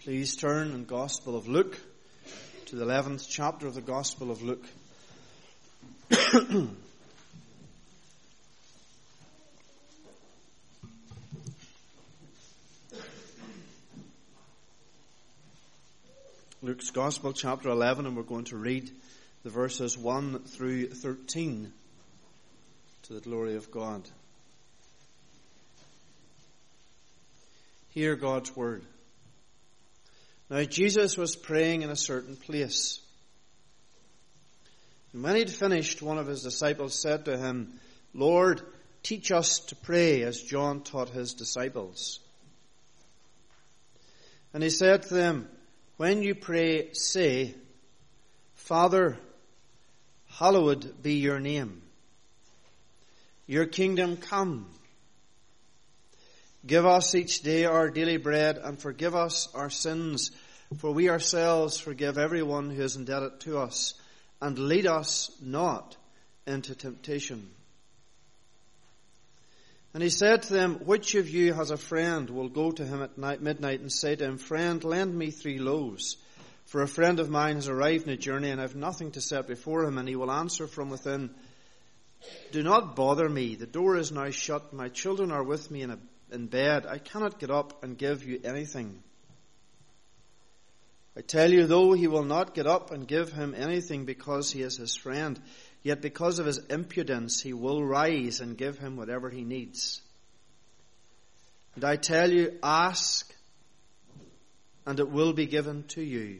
Please turn in Gospel of Luke to the 11th chapter of the Gospel of Luke. Luke's Gospel, chapter 11, and we're going to read the verses 1 through 13 to the glory of God. Hear God's word. Now Jesus was praying in a certain place. And when he'd finished, one of his disciples said to him, Lord, teach us to pray as John taught his disciples. And he said to them, when you pray, say, Father, hallowed be your name. Your kingdom come. Give us each day our daily bread, and forgive us our sins, for we ourselves forgive everyone who is indebted to us, and lead us not into temptation. And he said to them, which of you has a friend will go to him at midnight and say to him, Friend, lend me 3 loaves, for a friend of mine has arrived in a journey, and I have nothing to set before him. And he will answer from within, Do not bother me, the door is now shut, my children are with me in bed, I cannot get up and give you anything. I tell you, though he will not get up and give him anything because he is his friend, yet because of his impudence he will rise and give him whatever he needs. And I tell you, ask, and it will be given to you.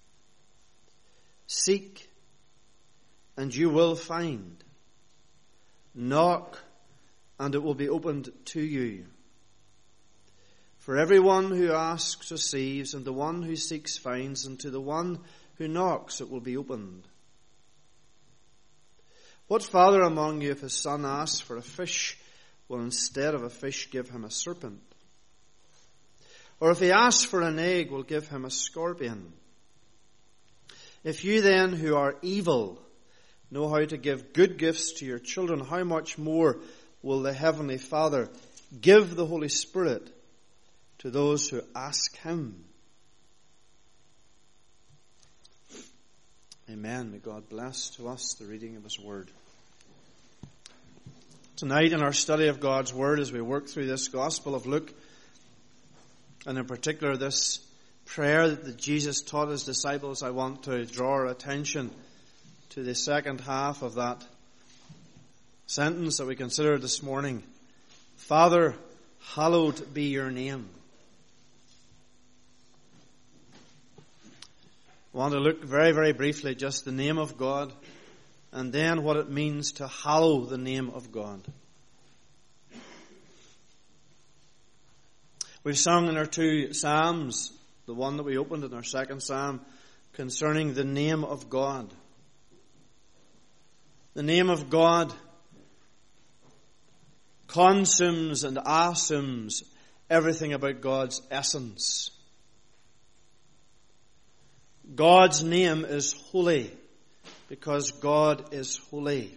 Seek, and you will find. Knock, and it will be opened to you. For everyone who asks receives, and the one who seeks finds, and to the one who knocks it will be opened. What father among you, if his son asks for a fish, will instead of a fish give him a serpent? Or if he asks for an egg, will give him a scorpion? If you then, who are evil, know how to give good gifts to your children, how much more will the Heavenly Father give the Holy Spirit to those who ask him? Amen. May God bless to us the reading of his word. Tonight in our study of God's word, as we work through this Gospel of Luke, and in particular this prayer that Jesus taught his disciples, I want to draw our attention to the second half of that sentence that we considered this morning. Father, hallowed be your name. I want to look very, very briefly just the name of God, and then what it means to hallow the name of God. We've sung in our 2 psalms, the one that we opened in our 2nd psalm, concerning the name of God. The name of God consumes and assumes everything about God's essence. God's name is holy because God is holy.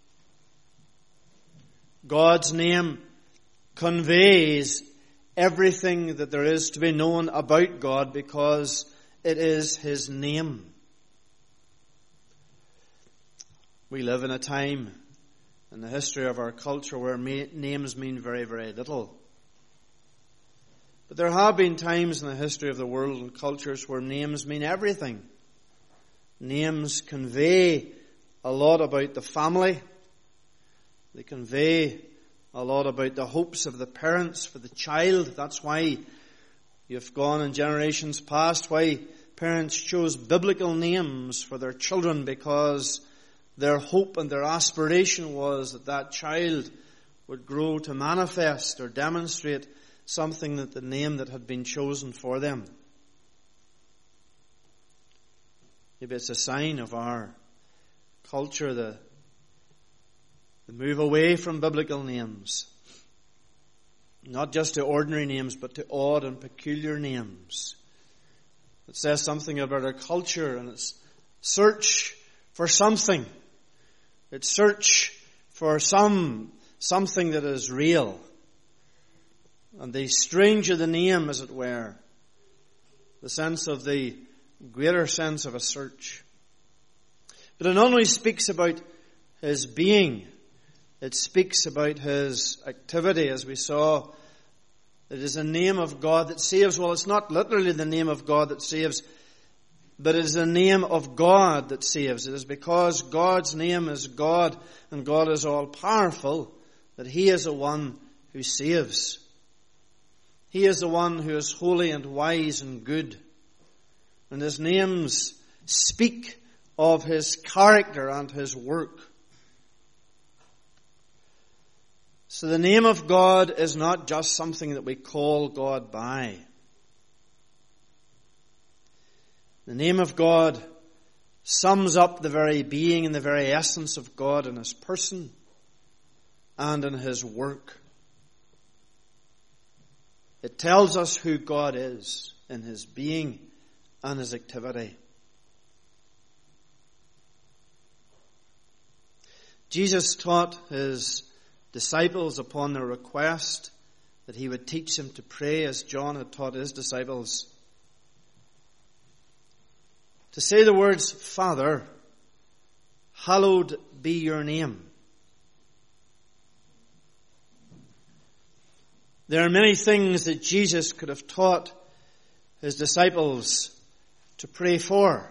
God's name conveys everything that there is to be known about God because it is his name. We live in a time in the history of our culture where names mean very, very little. But there have been times in the history of the world and cultures where names mean everything. Names convey a lot about the family. They convey a lot about the hopes of the parents for the child. That's why you've gone in generations past, why parents chose biblical names for their children, because their hope and their aspiration was that that child would grow to manifest or demonstrate something that the name that had been chosen for them. Maybe it's a sign of our culture, the move away from biblical names. Not just to ordinary names, but to odd and peculiar names. It says something about our culture and its search for something. Its search for something that is real. And the stranger the name, as it were, the sense of the greater sense of a search. But it not only speaks about his being, it speaks about his activity, as we saw. It is a name of God that saves. Well, it's not literally the name of God that saves, but it is the name of God that saves. It is because God's name is God and God is all powerful that he is the one who saves. He is the one who is holy and wise and good. And his names speak of his character and his work. So the name of God is not just something that we call God by. The name of God sums up the very being and the very essence of God in his person and in his work. It tells us who God is in his being and his activity. Jesus taught his disciples upon their request that he would teach them to pray as John had taught his disciples. To say the words, Father, hallowed be your name. There are many things that Jesus could have taught his disciples to pray for.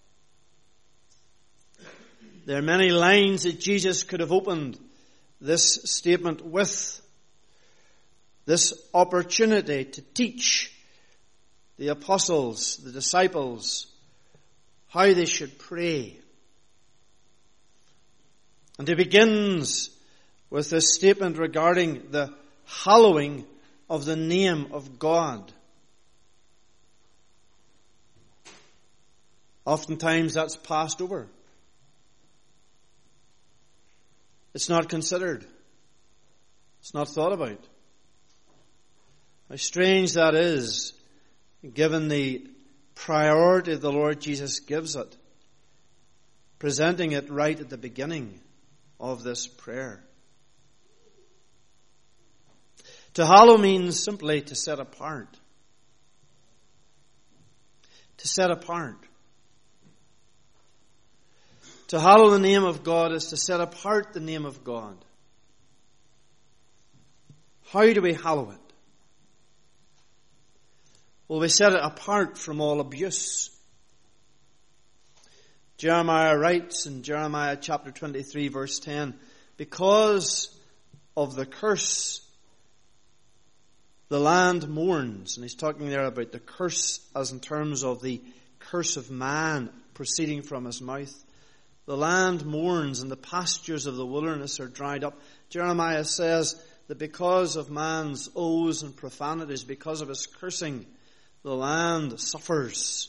There are many lines that Jesus could have opened this statement with. This opportunity to teach the apostles, the disciples, how they should pray. And he begins with this statement regarding the hallowing of the name of God. Oftentimes that's passed over. It's not considered. It's not thought about. How strange that is, given the priority the Lord Jesus gives it, presenting it right at the beginning of this prayer. To hallow means simply to set apart. To set apart. To hallow the name of God is to set apart the name of God. How do we hallow it? Well, we set it apart from all abuse. Jeremiah writes in Jeremiah chapter 23 verse 10, because of the curse, the land mourns. And he's talking there about the curse as in terms of the curse of man proceeding from his mouth. The land mourns and the pastures of the wilderness are dried up. Jeremiah says that because of man's oaths and profanities, because of his cursing, the land suffers.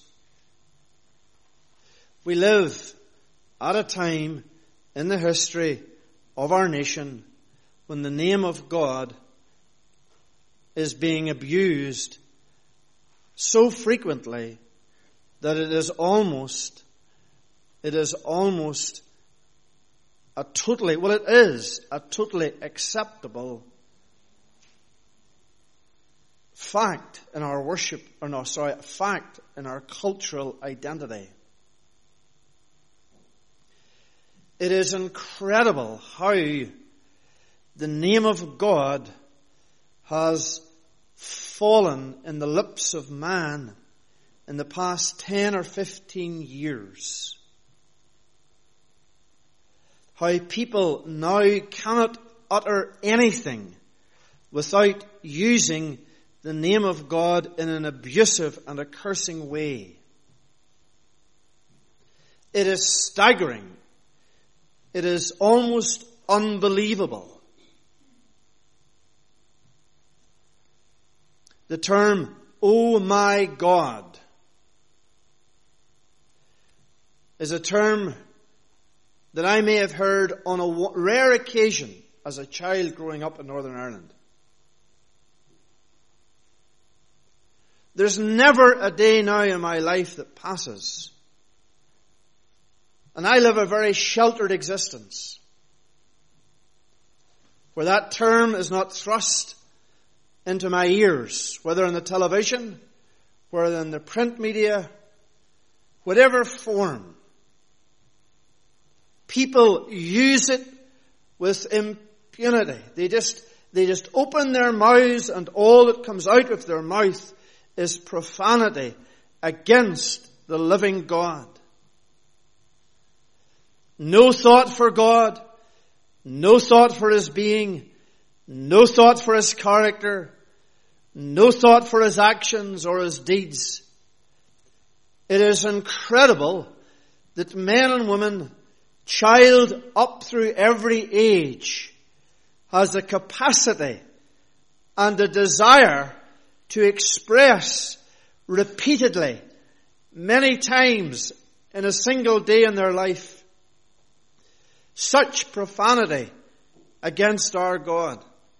We live at a time in the history of our nation when the name of God is being abused so frequently that it is almost a totally acceptable fact in our worship, fact in our cultural identity. It is incredible how the name of God has fallen in the lips of man in the past 10 or 15 years. How people now cannot utter anything without using the name of God in an abusive and a cursing way. It is staggering. It is almost unbelievable. The term, "Oh my God," is a term that I may have heard on a rare occasion as a child growing up in Northern Ireland. There's never a day now in my life that passes, and I live a very sheltered existence, where that term is not thrust into my ears, whether on the television whether in the print media, whatever form, people use it with impunity. They just open their mouths, and all that comes out of their mouth is profanity against the living God. No thought for God, no thought for His being, no thought for His character, no thought for His actions or His deeds. It is incredible that men and women, child up through every age, has a capacity and a desire to express repeatedly, many times in a single day in their life, such profanity against our God.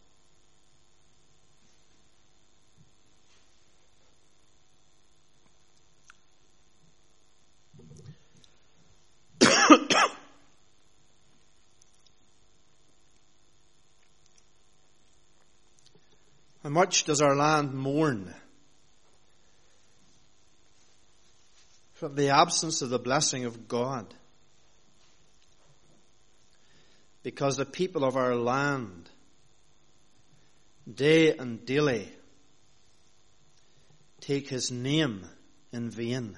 How much does our land mourn from the absence of the blessing of God? Because the people of our land, day and daily, take His name in vain.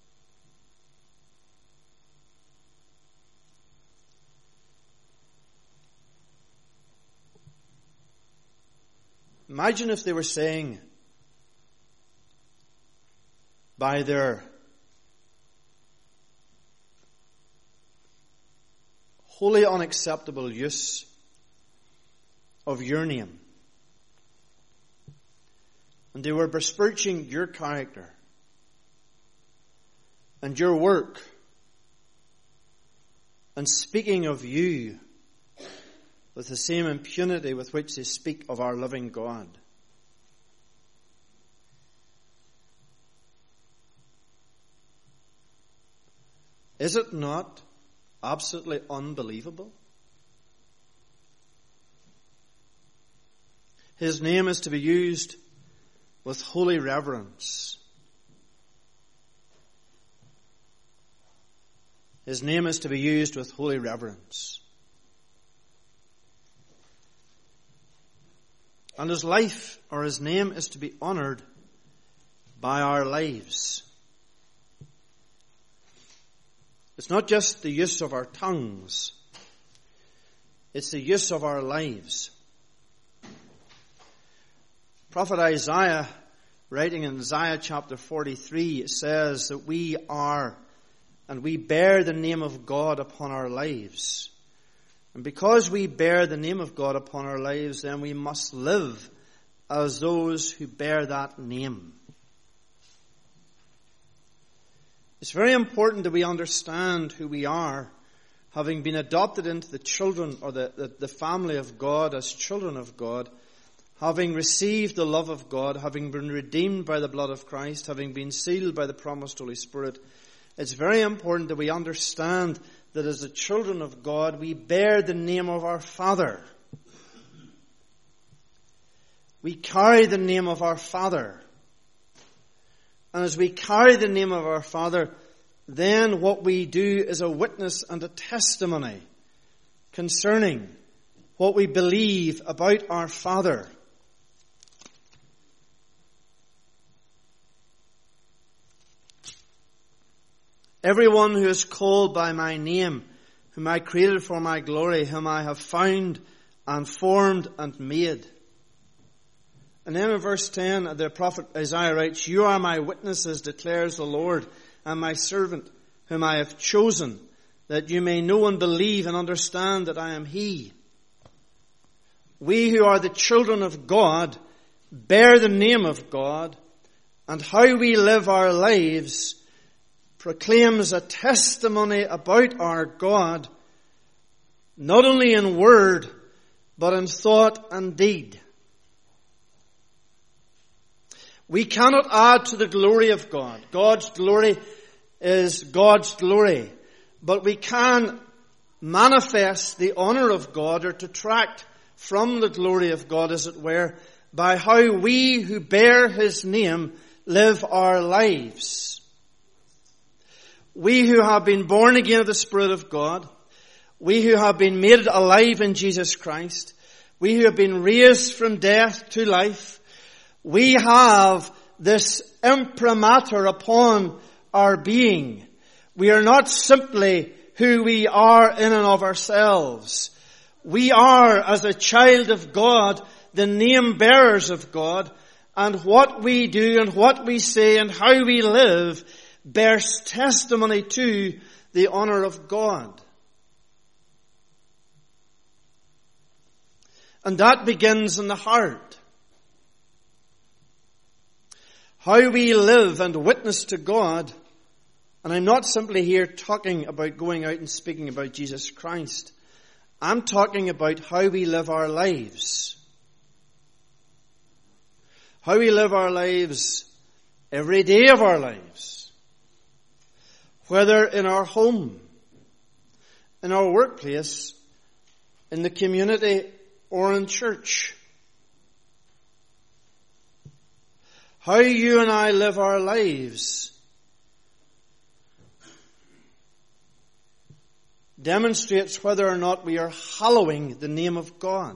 Imagine if they were saying, by their wholly unacceptable use of your name, and they were besmirching your character and your work and speaking of you with the same impunity with which they speak of our living God. Is it not absolutely unbelievable? His name is to be used with holy reverence. His name is to be used with holy reverence. And His life or His name is to be honored by our lives. It's not just the use of our tongues. It's the use of our lives. Prophet Isaiah, writing in Isaiah chapter 43, says that we are and we bear the name of God upon our lives. And because we bear the name of God upon our lives, then we must live as those who bear that name. It's very important that we understand who we are, having been adopted into the children or the family of God as children of God, having received the love of God, having been redeemed by the blood of Christ, having been sealed by the promised Holy Spirit. It's very important that we understand that as the children of God, we bear the name of our Father. We carry the name of our Father. And as we carry the name of our Father, then what we do is a witness and a testimony concerning what we believe about our Father. Everyone who is called by my name, whom I created for my glory, whom I have found and formed and made. And then in verse 10, the prophet Isaiah writes, "You are my witnesses, declares the Lord, and my servant, whom I have chosen, that you may know and believe and understand that I am He." We who are the children of God bear the name of God, and how we live our lives proclaims a testimony about our God, not only in word, but in thought and deed. We cannot add to the glory of God. God's glory is God's glory. But we can manifest the honor of God or detract from the glory of God, as it were, by how we who bear His name live our lives. We who have been born again of the Spirit of God, we who have been made alive in Jesus Christ, we who have been raised from death to life, we have this imprimatur upon our being. We are not simply who we are in and of ourselves. We are, as a child of God, the name bearers of God, and what we do and what we say and how we live bears testimony to the honor of God. And that begins in the heart. How we live and witness to God. And I'm not simply here talking about going out and speaking about Jesus Christ. I'm talking about how we live our lives. How we live our lives every day of our lives. Whether in our home, in our workplace, in the community, or in church. How you and I live our lives demonstrates whether or not we are hallowing the name of God.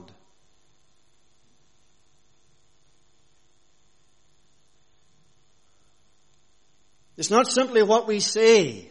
It's not simply what we say.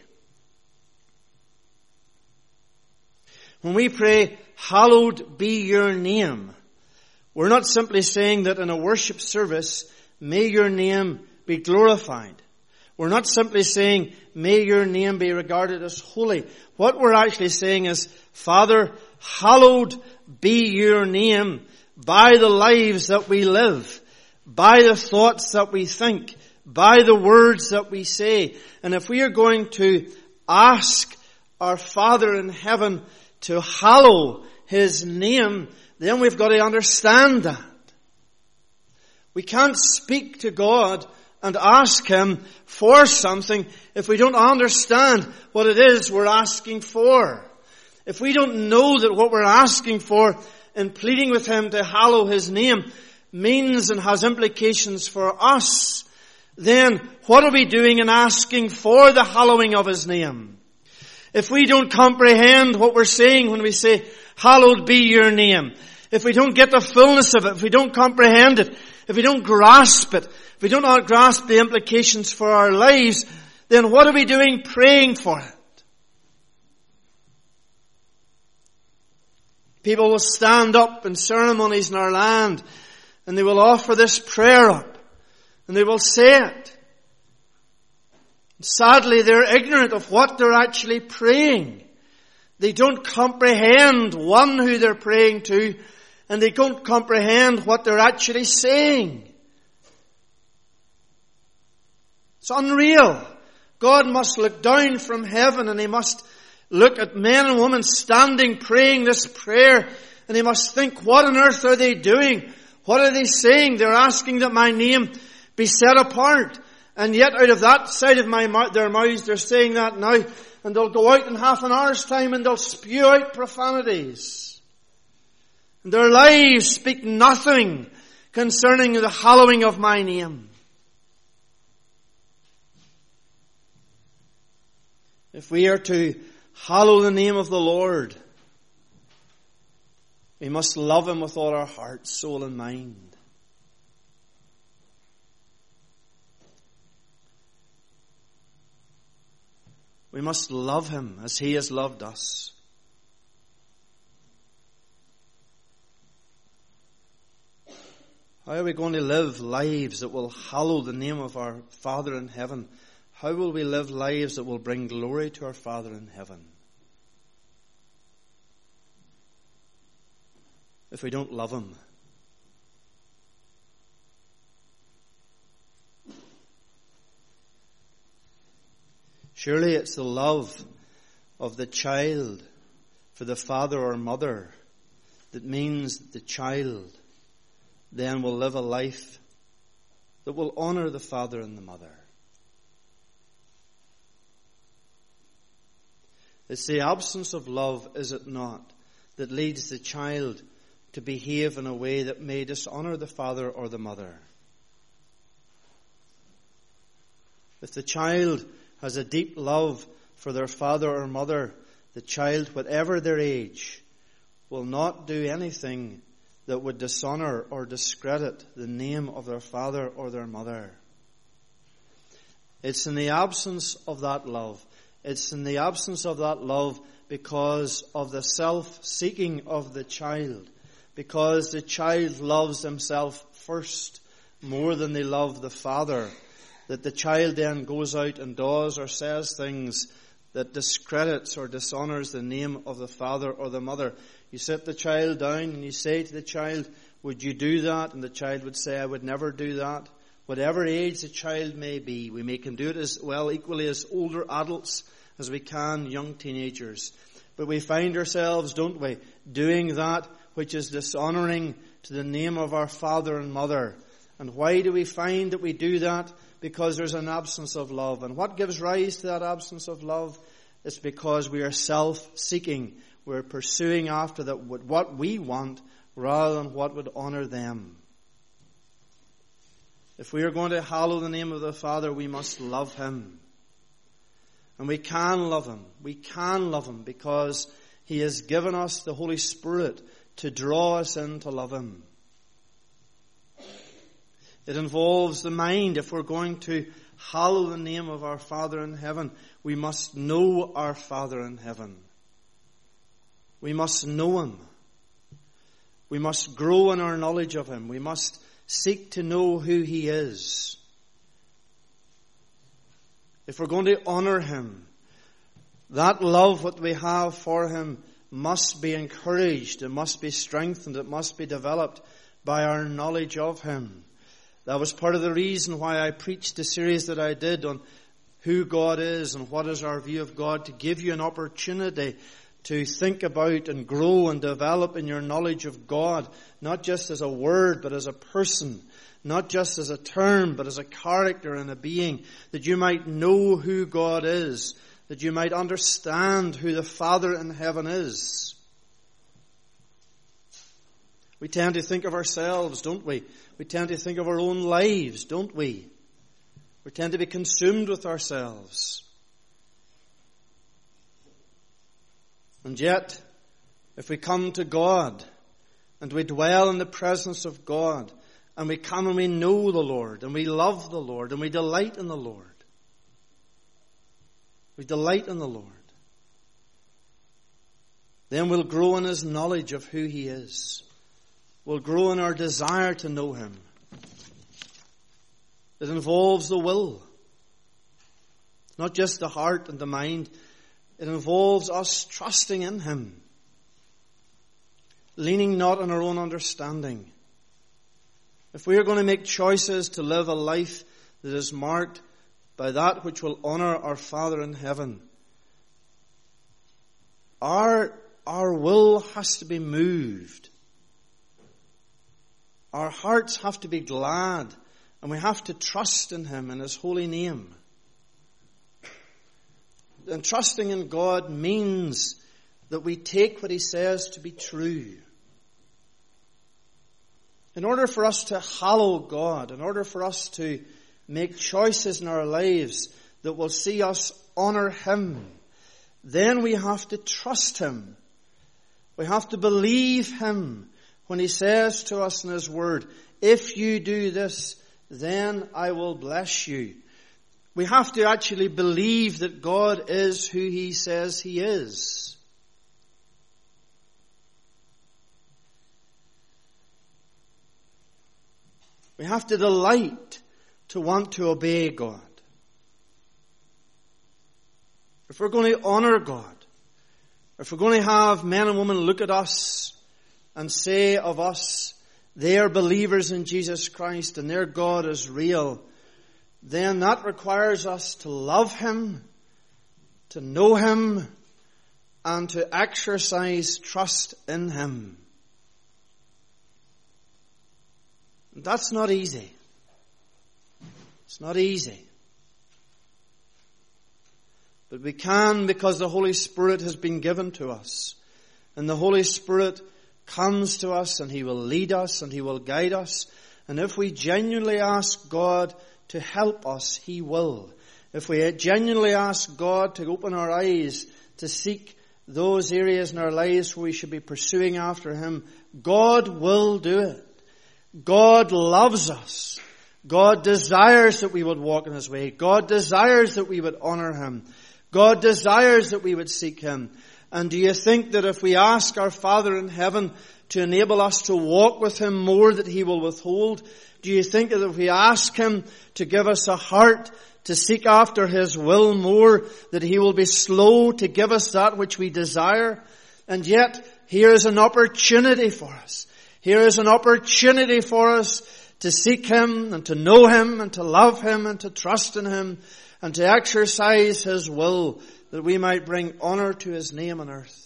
When we pray, hallowed be your name, we're not simply saying that in a worship service, may your name be glorified. We're not simply saying, may your name be regarded as holy. What we're actually saying is, Father, hallowed be your name by the lives that we live, by the thoughts that we think, by the words that we say. And if we are going to ask our Father in heaven to hallow His name, then we've got to understand that. We can't speak to God and ask Him for something if we don't understand what it is we're asking for. If we don't know that what we're asking for in pleading with Him to hallow His name means and has implications for us, then what are we doing in asking for the hallowing of His name? If we don't comprehend what we're saying when we say, hallowed be your name, if we don't get the fullness of it, if we don't comprehend it, if we don't grasp it, if we don't grasp the implications for our lives, then what are we doing praying for it? People will stand up in ceremonies in our land and they will offer this prayer up and they will say it. Sadly, they're ignorant of what they're actually praying. They don't comprehend, one, who they're praying to, and they don't comprehend what they're actually saying. It's unreal. God must look down from heaven and He must look at men and women standing praying this prayer, and He must think, what on earth are they doing? What are they saying? They're asking that my name be set apart. And yet out of that side of their mouths, they're saying that now. And they'll go out in half an hour's time and they'll spew out profanities. And their lives speak nothing concerning the hallowing of my name. If we are to hallow the name of the Lord, we must love Him with all our heart, soul and mind. We must love Him as He has loved us. How are we going to live lives that will hallow the name of our Father in heaven? How will we live lives that will bring glory to our Father in heaven? If we don't love Him. Surely it's the love of the child for the father or mother that means that the child then will live a life that will honor the father and the mother. It's the absence of love, is it not, that leads the child to behave in a way that may dishonor the father or the mother. If the child has a deep love for their father or mother, the child, whatever their age, will not do anything that would dishonor or discredit the name of their father or their mother. It's in the absence of that love. It's in the absence of that love because of the self-seeking of the child. Because the child loves himself first more than they love the father. That the child then goes out and does or says things that discredits or dishonors the name of the father or the mother. You sit the child down and you say to the child, would you do that? And the child would say, I would never do that. Whatever age the child may be, we can do it as well equally as older adults as we can young teenagers. But we find ourselves, don't we, doing that which is dishonoring to the name of our father and mother. And why do we find that we do that? Because there's an absence of love. And what gives rise to that absence of love? It's because we are self-seeking. We're pursuing after what we want rather than what would honor them. If we are going to hallow the name of the Father, we must love Him. And we can love Him. We can love Him because He has given us the Holy Spirit to draw us in to love Him. It involves the mind. If we're going to hallow the name of our Father in heaven, we must know our Father in heaven. We must know Him. We must grow in our knowledge of Him. We must seek to know who He is. If we're going to honor Him, that love that we have for Him must be encouraged, it must be strengthened, it must be developed by our knowledge of Him. That was part of the reason why I preached the series that I did on who God is and what is our view of God, to give you an opportunity to think about and grow and develop in your knowledge of God, not just as a word, but as a person, not just as a term, but as a character and a being, that you might know who God is, that you might understand who the Father in heaven is. We tend to think of ourselves, don't we? We tend to think of our own lives, don't we? We tend to be consumed with ourselves. And yet, if we come to God, and we dwell in the presence of God, and we come and we know the Lord, and we love the Lord, and we delight in the Lord. We delight in the Lord. Then we'll grow in His knowledge of who He is. We'll grow in our desire to know Him. It involves the will. Not just the heart and the mind. It involves us trusting in Him. Leaning not on our own understanding. If we are going to make choices to live a life that is marked by that which will honor our Father in heaven, our will has to be moved. Our hearts have to be glad, and we have to trust in Him in His holy name. And trusting in God means that we take what He says to be true. In order for us to hallow God, in order for us to make choices in our lives that will see us honor Him, then we have to trust Him. We have to believe Him when He says to us in His Word, if you do this, then I will bless you. We have to actually believe that God is who He says He is. We have to delight to want to obey God. If we're going to honor God, if we're going to have men and women look at us and say of us, they are believers in Jesus Christ and their God is real, then that requires us to love Him, to know Him, and to exercise trust in Him. And that's not easy. It's not easy. But we can, because the Holy Spirit has been given to us. And the Holy Spirit comes to us and He will lead us and He will guide us. And if we genuinely ask God to help us, He will. if we genuinely ask God to open our eyes to seek those areas in our lives where we should be pursuing after Him, God will do it. God loves us. God desires that we would walk in His way. God desires that we would honor Him. God desires that we would seek Him. And do you think that if we ask our Father in heaven to enable us to walk with Him more, that He will withhold? Do you think that if we ask Him to give us a heart to seek after His will more, that He will be slow to give us that which we desire? And yet, here is an opportunity for us. Here is an opportunity for us to seek Him and to know Him and to love Him and to trust in Him and to exercise His will, that we might bring honor to His name on earth.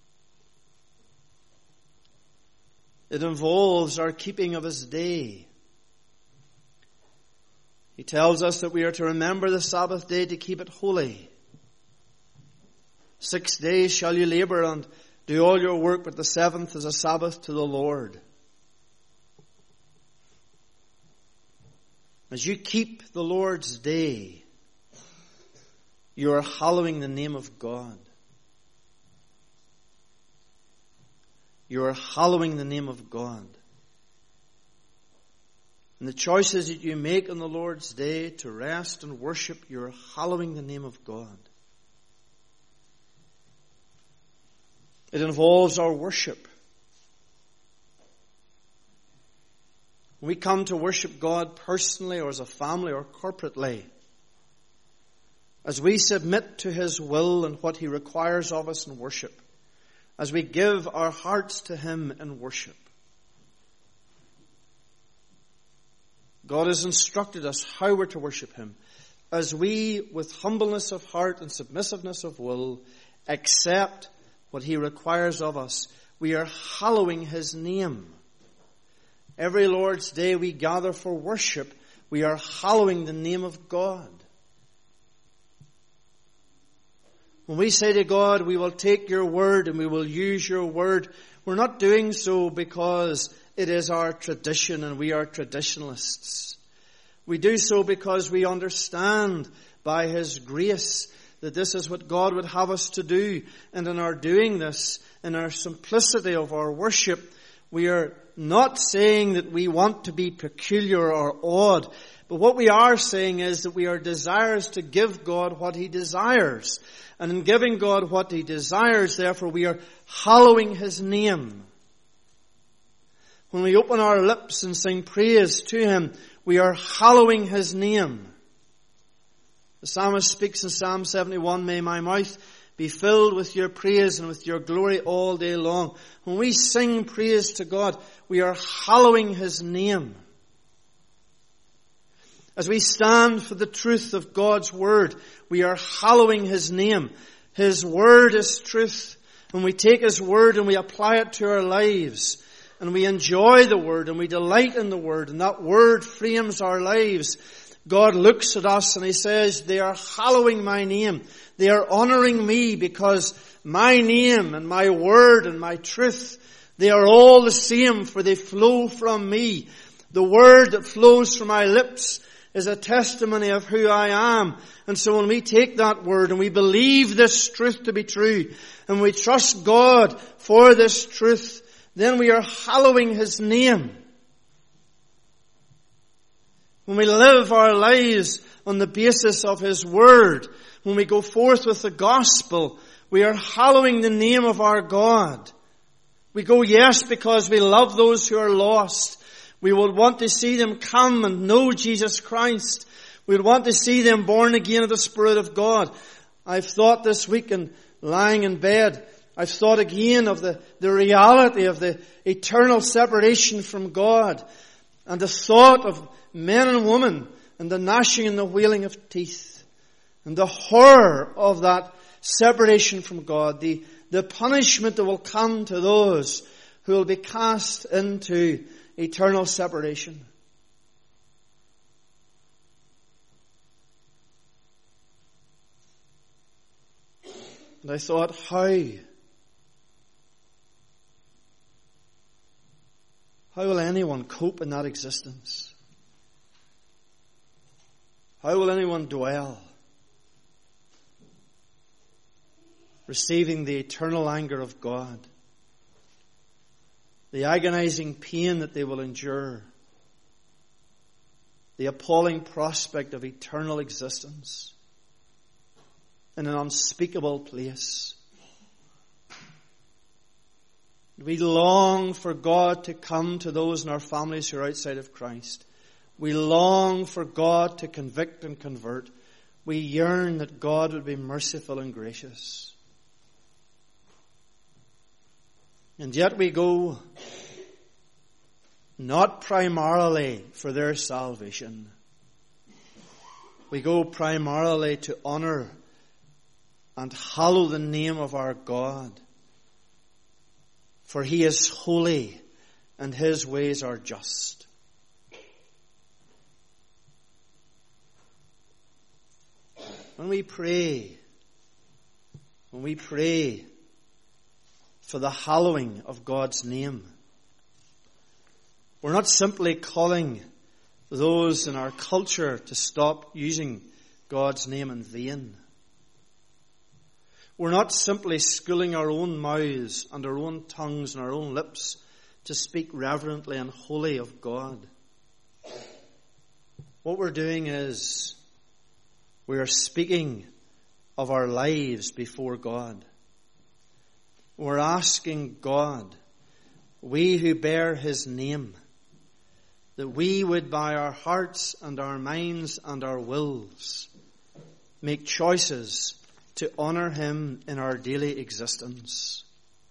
It involves our keeping of His day. He tells us that we are to remember the Sabbath day to keep it holy. 6 days shall you labor and do all your work, but the seventh is a Sabbath to the Lord. As you keep the Lord's day, you are hallowing the name of God. You are hallowing the name of God. And the choices that you make on the Lord's day to rest and worship, you are hallowing the name of God. It involves our worship. When we come to worship God personally or as a family or corporately, as we submit to His will and what He requires of us in worship, as we give our hearts to Him in worship, God has instructed us how we're to worship Him. As we, with humbleness of heart and submissiveness of will, accept what He requires of us, we are hallowing His name. Every Lord's Day we gather for worship, we are hallowing the name of God. When we say to God, we will take your word and we will use your word, we're not doing so because it is our tradition and we are traditionalists. We do so because we understand by His grace that this is what God would have us to do. And in our doing this, in our simplicity of our worship, we are not saying that we want to be peculiar or odd. But what we are saying is that we are desirous to give God what He desires. And in giving God what He desires, therefore, we are hallowing His name. When we open our lips and sing praise to Him, we are hallowing His name. The psalmist speaks in Psalm 71, "May my mouth be filled with your praise and with your glory all day long." When we sing praise to God, we are hallowing His name. As we stand for the truth of God's word, we are hallowing His name. His word is truth. When we take His word and we apply it to our lives, and we enjoy the word and we delight in the word, and that word frames our lives, God looks at us and He says, they are hallowing my name. They are honoring me because my name and my word and my truth, they are all the same, for they flow from me. The word that flows from my lips is a testimony of who I am. And so when we take that word and we believe this truth to be true, and we trust God for this truth, then we are hallowing His name. When we live our lives on the basis of His word, when we go forth with the gospel, we are hallowing the name of our God. We go, yes, because we love those who are lost. We would want to see them come and know Jesus Christ. We would want to see them born again of the Spirit of God. I've thought this week, and lying in bed, I've thought again of the reality of the eternal separation from God, and the thought of men and women and the gnashing and the wailing of teeth, and the horror of that separation from God, the punishment that will come to those who will be cast into eternal separation. And I thought, how will anyone cope in that existence? How will anyone dwell? receiving the eternal anger of God, the agonizing pain that they will endure, the appalling prospect of eternal existence in an unspeakable place. We long for God to come to those in our families who are outside of Christ. We long for God to convict and convert. We yearn that God would be merciful and gracious. And yet we go not primarily for their salvation. We go primarily to honor and hallow the name of our God. For He is holy and His ways are just. When we pray for the hallowing of God's name, we're not simply calling those in our culture to stop using God's name in vain. We're not simply schooling our own mouths and our own tongues and our own lips to speak reverently and holy of God. What we're doing is we are speaking of our lives before God. We're asking God, we who bear His name, that we would by our hearts and our minds and our wills make choices to honor Him in our daily existence.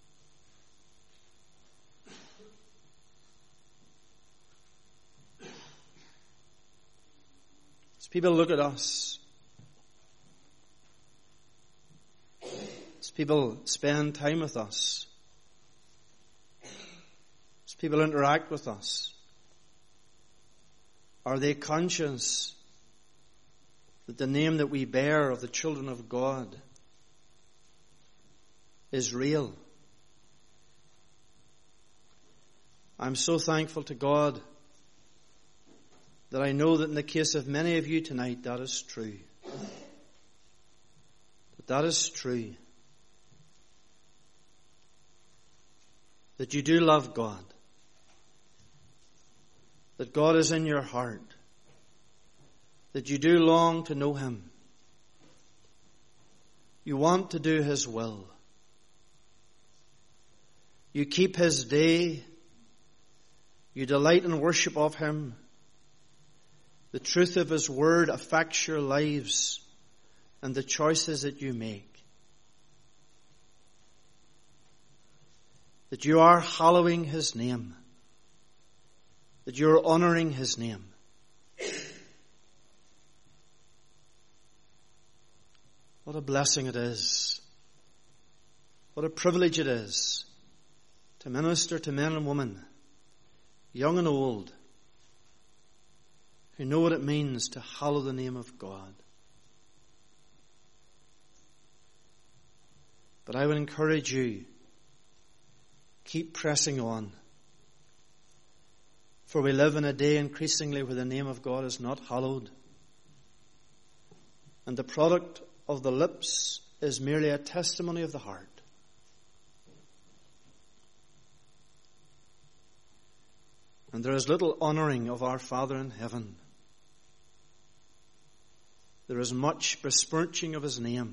As people look at us, as people spend time with us, as people interact with us, are they conscious that the name that we bear of the children of God is real? I'm so thankful to God that I know that in the case of many of you tonight, that is true. That is true. That you do love God. That God is in your heart. That you do long to know Him. You want to do His will. You keep His day. You delight in worship of Him. The truth of His word affects your lives and the choices that you make. That you are hallowing His name. That you are honoring His name. What a blessing it is. What a privilege it is to minister to men and women, young and old, who know what it means to hallow the name of God. But I would encourage you, keep pressing on. For we live in a day increasingly where the name of God is not hallowed. And the product of the lips is merely a testimony of the heart. And there is little honoring of our Father in heaven. There is much besmirching of His name.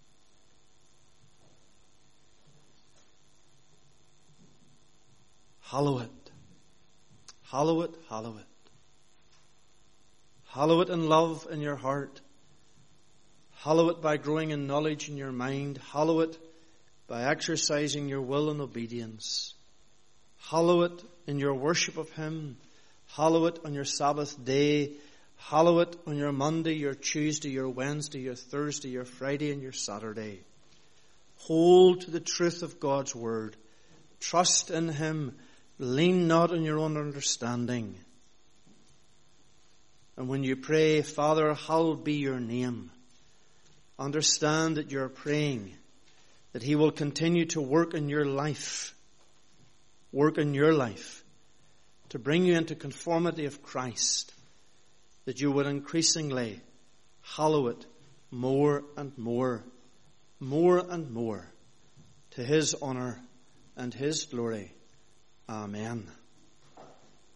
Hallow it. Hallow it, hallow it. Hallow it in love in your heart. Hallow it by growing in knowledge in your mind. Hallow it by exercising your will and obedience. Hallow it in your worship of Him. Hallow it on your Sabbath day. Hallow it on your Monday, your Tuesday, your Wednesday, your Thursday, your Friday, and your Saturday. Hold to the truth of God's word. Trust in Him. Lean not on your own understanding. And when you pray, Father, hallowed be your name, understand that you're praying that He will continue to work in your life. Work in your life to bring you into conformity of Christ, that you would increasingly hallow it more and more and more, to his honour and his glory. Amen.